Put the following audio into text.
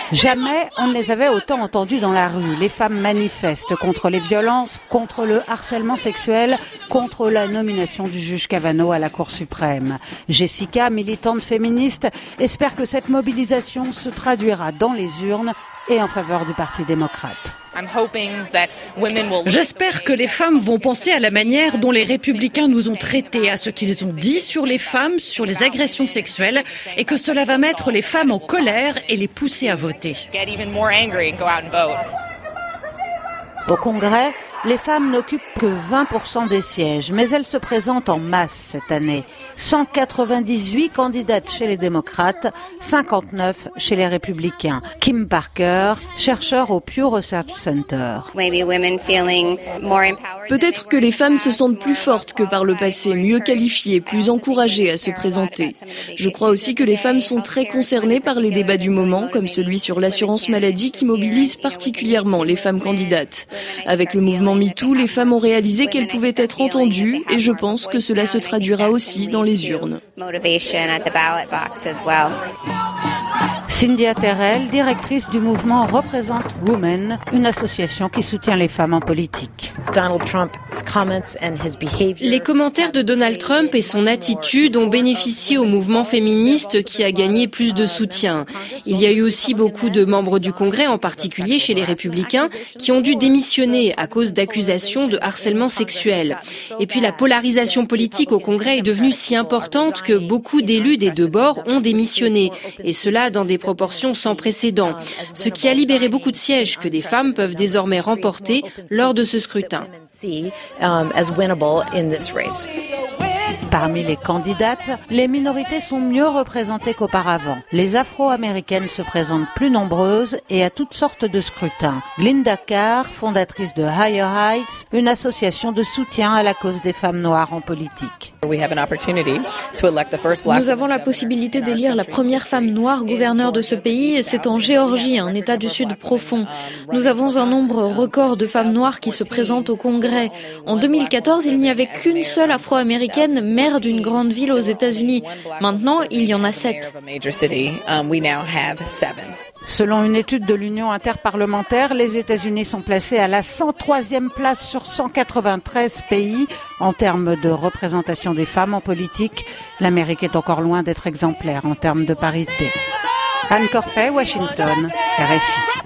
Jamais on ne les avait autant entendues dans la rue. Les femmes manifestent contre les violences, contre le harcèlement sexuel, contre la nomination du juge Kavanaugh à la Cour suprême. Jessica, militante féministe, espère que cette mobilisation se traduira dans les urnes et en faveur du Parti démocrate. J'espère que les femmes vont penser à la manière dont les républicains nous ont traités, à ce qu'ils ont dit sur les femmes, sur les agressions sexuelles, et que cela va mettre les femmes en colère et les pousser à voter. Au Congrès, les femmes n'occupent que 20% des sièges, mais elles se présentent en masse cette année. 198 candidates chez les démocrates, 59 chez les républicains. Kim Parker, chercheur au Pew Research Center. Peut-être que les femmes se sentent plus fortes que par le passé, mieux qualifiées, plus encouragées à se présenter. Je crois aussi que les femmes sont très concernées par les débats du moment, comme celui sur l'assurance maladie qui mobilise particulièrement les femmes candidates. Avec le mouvement MeToo, les femmes ont réalisé qu'elles pouvaient être entendues et je pense que cela se traduira aussi dans les urnes. Cynthia Terrell, directrice du mouvement Represent Women, une association qui soutient les femmes en politique. Les commentaires de Donald Trump et son attitude ont bénéficié au mouvement féministe qui a gagné plus de soutien. Il y a eu aussi beaucoup de membres du Congrès, en particulier chez les républicains, qui ont dû démissionner à cause d'accusations de harcèlement sexuel. Et puis la polarisation politique au Congrès est devenue si importante que beaucoup d'élus des deux bords ont démissionné, et cela dans des proportions sans précédent, ce qui a libéré beaucoup de sièges que des femmes peuvent désormais remporter lors de ce scrutin. Parmi les candidates, les minorités sont mieux représentées qu'auparavant. Les Afro-Américaines se présentent plus nombreuses et à toutes sortes de scrutins. Glynda Carr, fondatrice de Higher Heights, une association de soutien à la cause des femmes noires en politique. Nous avons la possibilité d'élire la première femme noire gouverneure de ce pays et c'est en Géorgie, un État du Sud profond. Nous avons un nombre record de femmes noires qui se présentent au Congrès. En 2014, il n'y avait qu'une seule Afro-Américaine maire d'une grande ville aux États-Unis. Maintenant, il y en a 7. Selon une étude de l'Union interparlementaire, les États-Unis sont placés à la 103e place sur 193 pays en termes de représentation des femmes en politique. L'Amérique est encore loin d'être exemplaire en termes de parité. Anne Corpet, Washington, RFI.